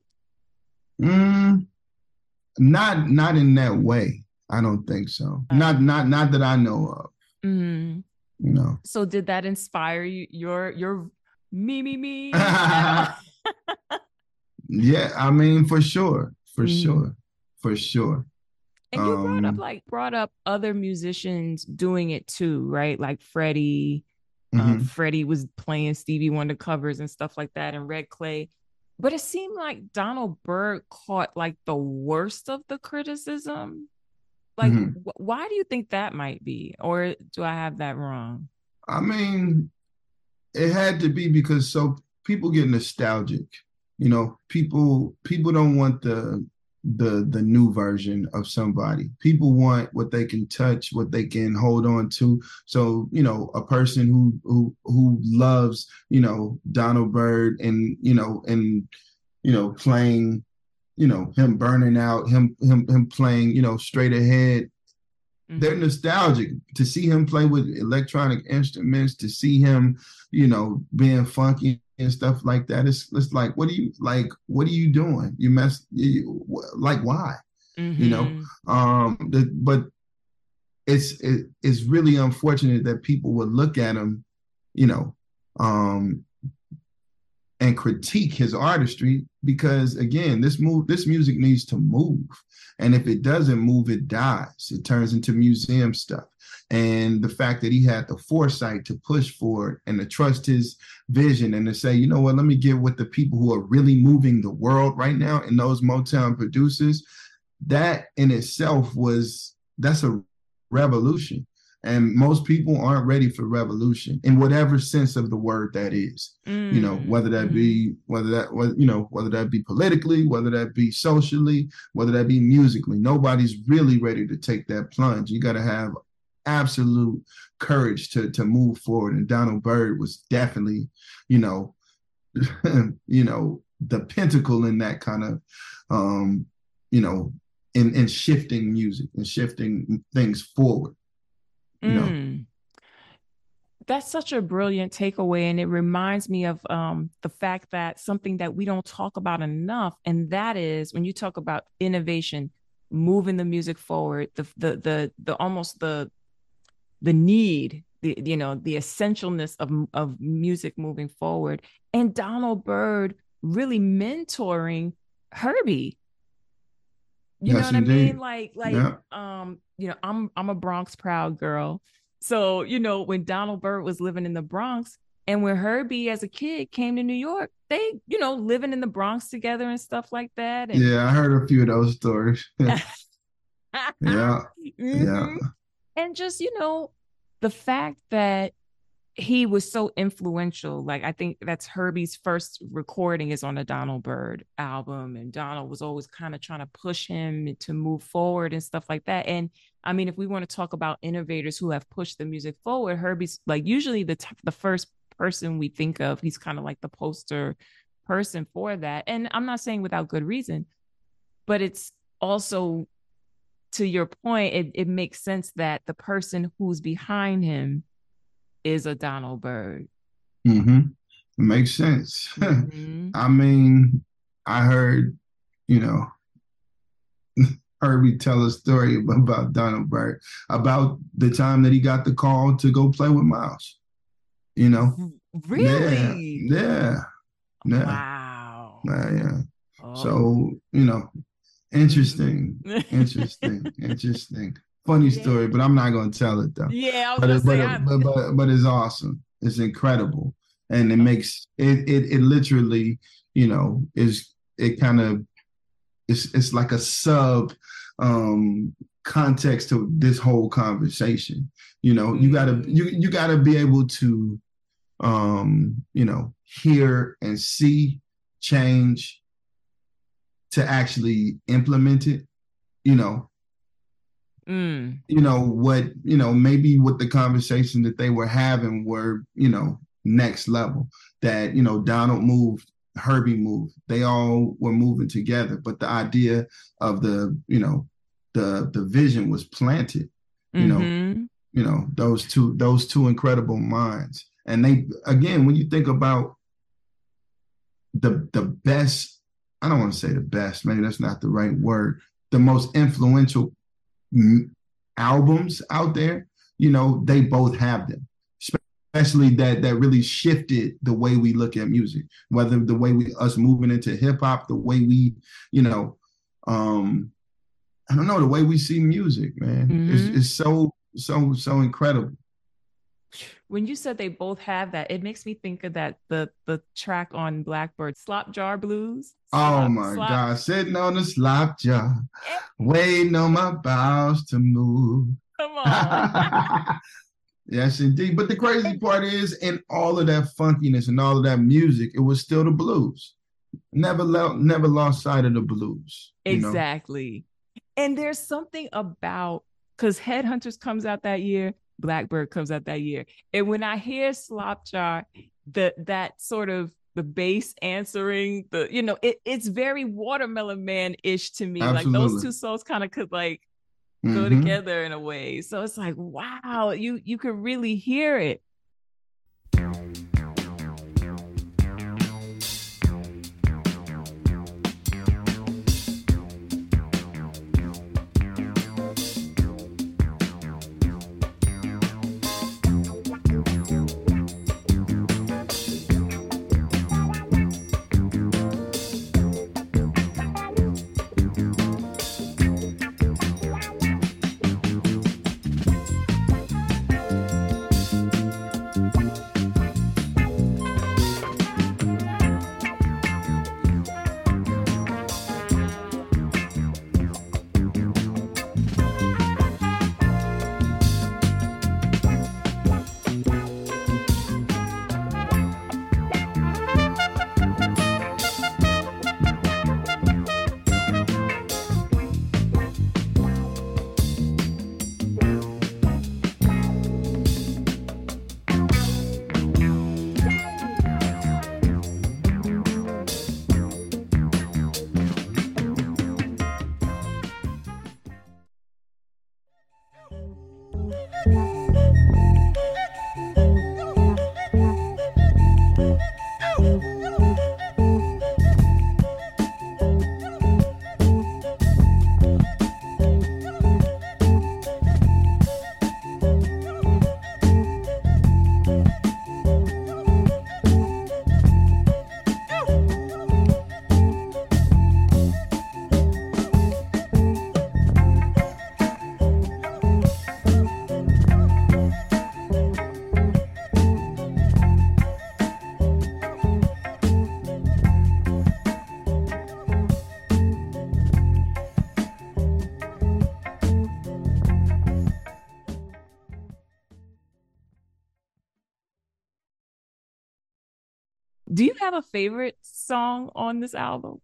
Mm, not not in that way. I don't think so. Uh, not not not that I know of. Mm-hmm. You know. So did that inspire you? Your your me me me? Yeah, I mean, for sure, for Mm-hmm. sure, for sure. And you brought up Um, like brought up other musicians doing it too, right? Like Freddie. Uh, mhm, Freddie was playing Stevie Wonder covers and stuff like that, and Red Clay. But it seemed like Donald Byrd caught like the worst of the criticism. Like, mhm. wh- why do you think that might be? Or do I have that wrong? I mean, it had to be because so people get nostalgic. You know, people people don't want the the the new version of somebody. People want what they can touch, what they can hold on to. So, you know, a person who who who loves, you know, Donald Byrd and, you know, and you know, playing, you know, him burning out, him him him playing, you know, straight ahead. They're Mm-hmm. nostalgic to see him play with electronic instruments, to see him, you know, being funky and stuff like that. It's it's like, what are you like? What are you doing? You mess, you, like why? You know, Mm-hmm. um, the, but it's it, it's really unfortunate that people would look at him, you know, um, and critique his artistry because again, this move, this music needs to move, and if it doesn't move, it dies. It turns into museum stuff. And the fact that he had the foresight to push for it and to trust his vision and to say, you know what, let me get with the people who are really moving the world right now, and those Motown producers, that in itself was that's a revolution. And most people aren't ready for revolution in whatever sense of the word that is. You know, whether that Mm-hmm. be whether that whether, you know, whether that be politically, whether that be socially, whether that be musically. Nobody's really ready to take that plunge. You got to have absolute courage to to move forward. And Donald Byrd was definitely, you know, you know, the pinnacle in that kind of um, you know, in in shifting music and shifting things forward, you know. Mm. That's such a brilliant takeaway. And it reminds me of um, the fact that something that we don't talk about enough, and that is when you talk about innovation, moving the music forward, the the the the almost the the need, the you know, the essentialness of of music moving forward. And Donald Byrd really mentoring Herbie. You know Yes, what I mean? indeed. Like, like, Yeah. um, you know, I'm I'm a Bronx proud girl. So, you know, when Donald Byrd was living in the Bronx and when Herbie as a kid came to New York, they, you know, living in the Bronx together and stuff like that. And Yeah, I heard a few of those stories. Yeah. Yeah. hmm and just, you know, the fact that he was so influential. Like I think that's Herbie's first recording is on a Donald Byrd album, and Donald was always kind of trying to push him to move forward and stuff like that. And I mean, if we want to talk about innovators who have pushed the music forward, Herbie's like usually the t- the first person we think of. He's kind of like the poster person for that. And I'm not saying without good reason, but it's also to your point, it, it makes sense that the person who's behind him is a Donald Byrd. Mm-hmm. It makes sense. Mm-hmm. I mean, I heard, you know, Herbie tell a story about Donald Byrd, about the time that he got the call to go play with Miles. You know? Yeah, Really? yeah, yeah, Wow. yeah, yeah. Oh. So, you know, interesting, Mm-hmm. interesting, interesting. Funny story, Yeah. but I'm not going to tell it though. Yeah, I was But gonna it, but say it, I but but but it's awesome. It's incredible, and it makes it it it literally, you know, is it kind of it's it's like a sub um context to this whole conversation. You know, you gotta you mm, you gotta be able to um, you know, hear and see change to actually implement it, you know, mm, you know, what, you know, maybe what the conversation that they were having were, you know, next level. That, you know, Donald moved, Herbie moved. They all were moving together. But the idea of the, you know, the the vision was planted, you know, mm-hmm. you know, those two, those two incredible minds. And they again, when you think about the the best, I don't want to say the best, maybe that's not the right word, the most influential m- albums out there, you know, they both have them. Especially that that really shifted the way we look at music, whether the way we us moving into hip hop, the way we, you know, Um, I don't know, the way we see music, man, mm-hmm. is is so so so incredible. When you said they both have that, it makes me think of that the the track on Blackbird, Slop Jar Blues. Slop, oh my slop. God, sitting on the slop jar, waiting on my bowels to move. Come on. Yes, indeed. But the crazy part is, in all of that funkiness and all of that music, it was still the blues. Never lo- never lost sight of the blues. Exactly. Know? And there's something about, because Headhunters comes out that year, Blackbird comes out that year. And when I hear Slop Jar, the, that sort of the bass answering, the you know, it, it's very Watermelon Man-ish to me. Absolutely. Like those two songs kind of could like mm-hmm. go together in a way. So it's like, wow, you you could really hear it. Do you have a favorite song on this album?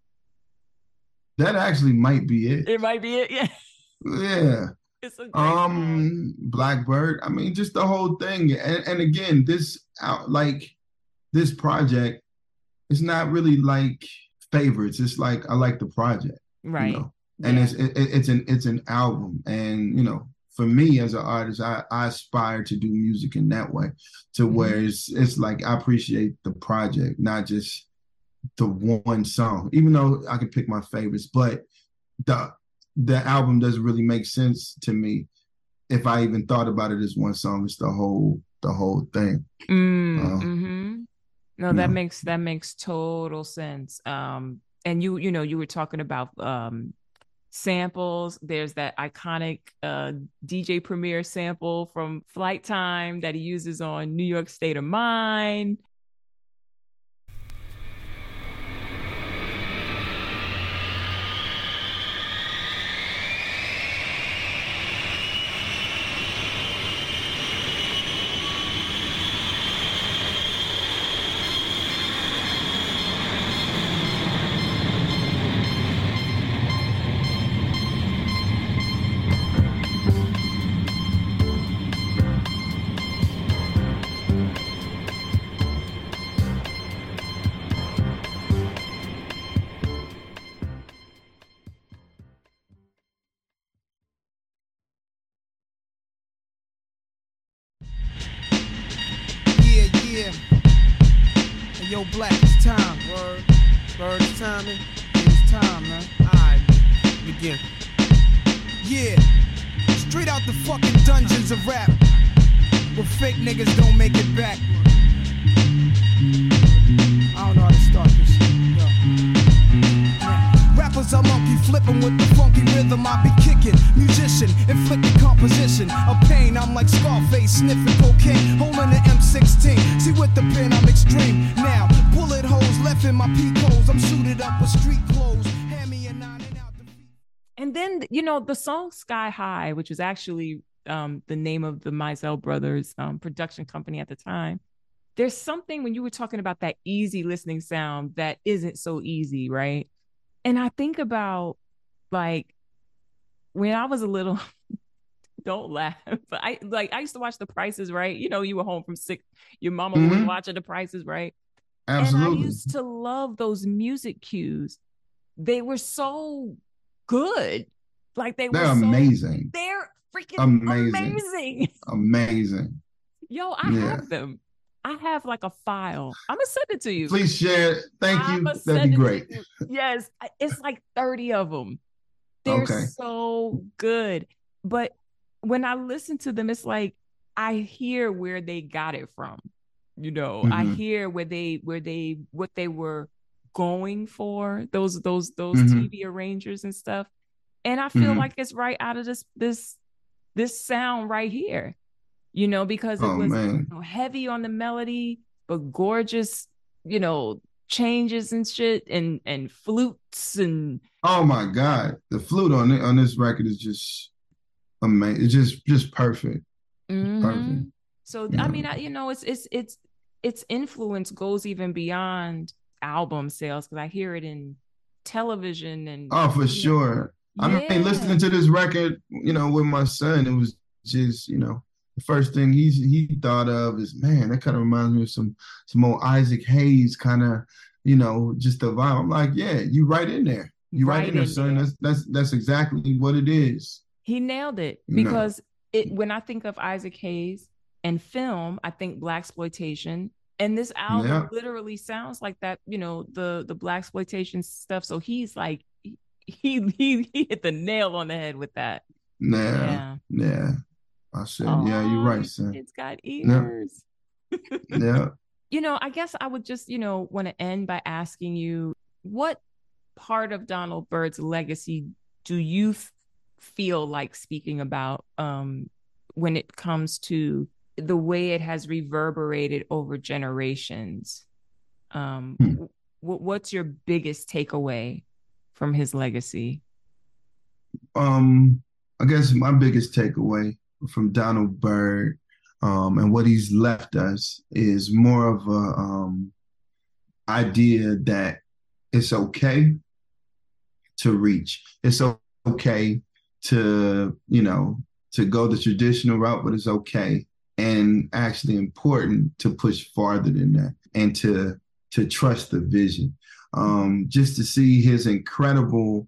That actually might be it. It might be it, yeah. Yeah. It's a great um, song. Blackbird. I mean, just the whole thing. And, and again, this out like this project, it's not really like favorites. It's like I like the project, right? You know? And yeah. it's it, it's an it's an album, and you know. For me as an artist, I, I aspire to do music in that way, to mm-hmm. where it's it's like I appreciate the project, not just the one song. Even though I can pick my favorites, but the the album doesn't really make sense to me if I even thought about it as one song. It's the whole the whole thing. Mm, uh, mm-hmm. No, that know. makes that makes total sense. Um, and you you know you were talking about um. samples. There's that iconic uh, D J Premier sample from Flight Time that he uses on New York State of Mind. Yo, Black, it's time. Word. Word, it's timing. It's time, man. Alright, begin. Yeah. Straight out the fucking dungeons of rap, where fake niggas don't make it back. I don't know how to start this shit. Yo. Man. Rap rappers are monkey flipping with the funky rhythm I be kicking. Musician, inflicting composition of pain. I'm like Scarface, sniffing cocaine, holding an M sixteen. See with the pen I'm extreme. Now, bullet holes left in my peak holes. I'm suited up with street clothes. Hand me a nine and out the feet. And then, you know, the song Sky High, which was actually um, the name of the Mizell Brothers um, production company at the time. There's something when you were talking about that easy listening sound that isn't so easy, right? And I think about like when I was a little, don't laugh, but I like I used to watch The Price is Right. You know, you were home from sick, your mama mm-hmm. was watching The Price is Right. Absolutely. And I used to love those music cues. They were so good. Like they they're were so, amazing. They're freaking amazing. Amazing. Amazing. Yo, I yeah. have them. I have like a file. I'm gonna send it to you. Please share it. Thank you. That'd be great. Yes, it's like thirty of them. They're okay. so good. But when I listen to them, it's like I hear where they got it from. You know, mm-hmm. I hear where they where they what they were going for. Those those those mm-hmm. T V arrangers and stuff. And I feel mm-hmm. like it's right out of this this this sound right here. You know, because it oh, was you know, heavy on the melody, but gorgeous, you know, changes and shit and and flutes and oh my God. The flute on it on this record is just amazing. It's just just perfect. Mm-hmm. Perfect. So yeah. I mean, I, you know, it's it's it's its influence goes even beyond album sales because I hear it in television and oh for sure. Know. I yeah. mean, listening to this record, you know, with my son, it was just, you know. The first thing he's he thought of is, man, that kind of reminds me of some some old Isaac Hayes kind of, you know, just the vibe. I'm like, yeah, you right in there. You right, right in there, in son. There. That's that's that's exactly what it is. He nailed it because no. it when I think of Isaac Hayes and film, I think blaxploitation. And this album yeah. literally sounds like that, you know, the the blaxploitation stuff. So he's like he he he hit the nail on the head with that. Yeah. Yeah. yeah. I said, oh, yeah, you're right, son. It's got ears. Yeah. yeah. You know, I guess I would just, you know, want to end by asking you, what part of Donald Byrd's legacy do you f- feel like speaking about um, when it comes to the way it has reverberated over generations? Um, hmm. w- what's your biggest takeaway from his legacy? Um, I guess my biggest takeaway from Donald Byrd um, and what he's left us is more of a um, idea that it's okay to reach. It's okay to, you know, to go the traditional route, but it's okay and actually important to push farther than that and to to trust the vision. Um, just to see his incredible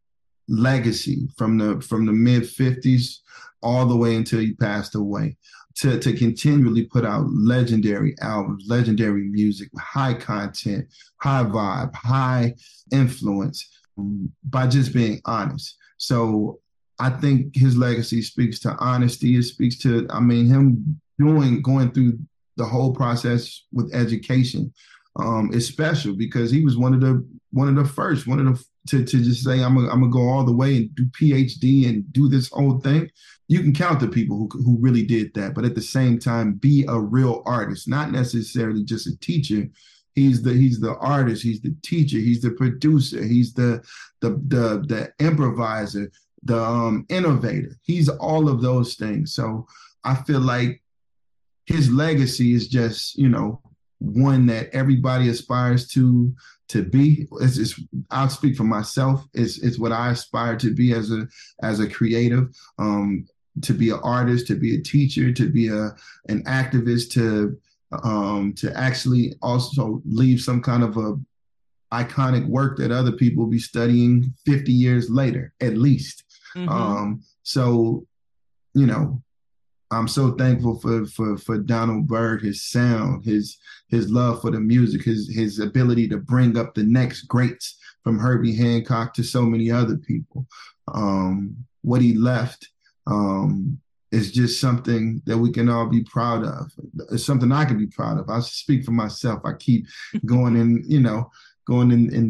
legacy from the from the mid fifties all the way until he passed away, to to continually put out legendary albums, legendary music, high content, high vibe, high influence, um, by just being honest. So I think his legacy speaks to honesty. It speaks to, I mean, him doing going through the whole process with education um, is special because he was one of the one of the first, one of the to to just say I'm gonna I'm gonna go all the way and do P H D and do this whole thing. You can count the people who who really did that, but at the same time, be a real artist, not necessarily just a teacher. He's the he's the artist. He's the teacher. He's the producer. He's the the the the improviser, the um, innovator. He's all of those things. So I feel like his legacy is just, you know, one that everybody aspires to to be. It's, it's I'll speak for myself. It's it's what I aspire to be as a as a creative. Um, to be an artist, to be a teacher, to be a an activist, to um, to actually also leave some kind of a iconic work that other people will be studying fifty years later, at least. Mm-hmm. Um, so, you know, I'm so thankful for for for Donald Byrd, his sound, his his love for the music, his his ability to bring up the next greats from Herbie Hancock to so many other people. Um, what he left um, is just something that we can all be proud of. It's something I can be proud of. I speak for myself. I keep going in, you know, going in, in the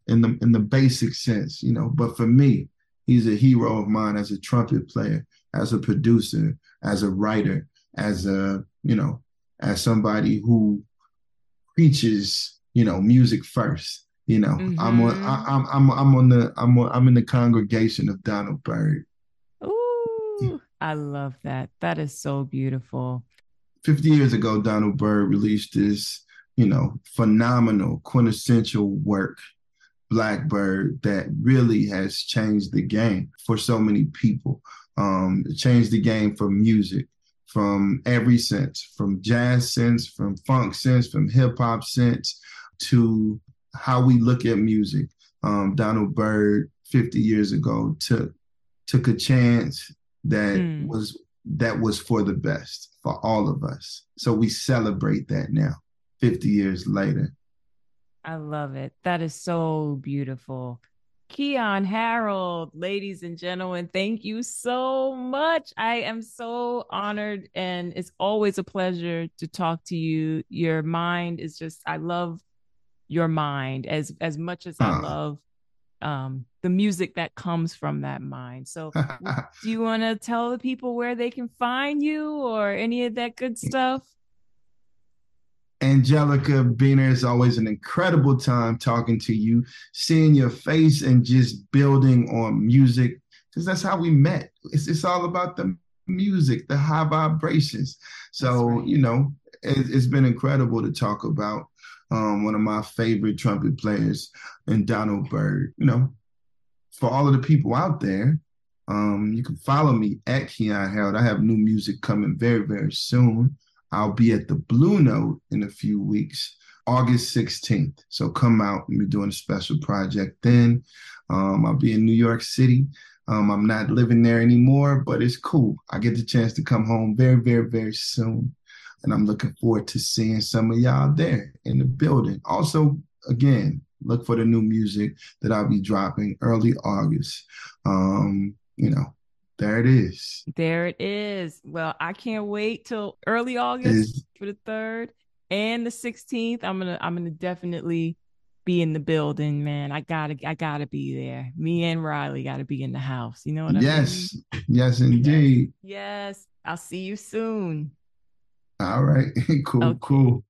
in the in the basic sense, you know. But for me, he's a hero of mine as a trumpet player, as a producer, as a writer, as a, you know, as somebody who preaches, you know, music first. You know, mm-hmm. I'm on I, I'm I'm I'm on the I'm on, I'm in the congregation of Donald Byrd. Ooh, I love that. That is so beautiful. fifty years ago, Donald Byrd released this, you know, phenomenal, quintessential work, Blackbird, that really has changed the game for so many people. Um, it changed the game for music from every sense, from jazz sense, from funk sense, from hip hop sense, to how we look at music. Um, Donald Byrd, fifty years ago, took took a chance that mm. was that was for the best for all of us. So we celebrate that now, fifty years later. I love it. That is so beautiful. Keyon Harrold, ladies and gentlemen, thank you so much. I am so honored, and it's always a pleasure to talk to you. Your mind is just, I love your mind as, as much as I love um, the music that comes from that mind. So do you want to tell the people where they can find you or any of that good stuff? Angelica Biener, it's always an incredible time talking to you, seeing your face and just building on music, because that's how we met. It's, it's all about the music, the high vibrations. So, right. you know, it, it's been incredible to talk about um, one of my favorite trumpet players, and Donald Byrd. You know, for all of the people out there, um, you can follow me at Keyon Harrold. I have new music coming very, very soon. I'll be at the Blue Note in a few weeks, August sixteenth. So come out and be doing a special project then. Um, I'll be in New York City. Um, I'm not living there anymore, but it's cool. I get the chance to come home very, very, very soon. And I'm looking forward to seeing some of y'all there in the building. Also, again, look for the new music that I'll be dropping early August. Um, you know, there it is. There it is. Well, I can't wait till early August is, for the third and the sixteenth. I'm gonna, I'm gonna definitely be in the building, man. I gotta, I gotta be there. Me and Riley gotta be in the house. You know what I yes. mean? Yes, indeed. Yes. yes. I'll see you soon. All right. cool. Okay. Cool.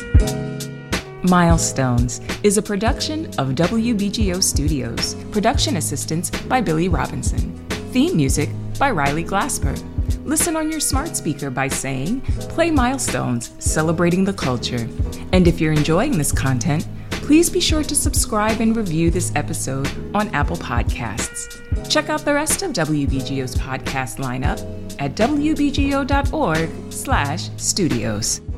Milestones is a production of W B G O Studios. Production assistance by Billy Robinson. Theme music by Riley Glasper. Listen on your smart speaker by saying, "Play Milestones, celebrating the culture." And if you're enjoying this content, please be sure to subscribe and review this episode on Apple Podcasts. Check out the rest of W B G O's podcast lineup at w b g o dot org slash studios.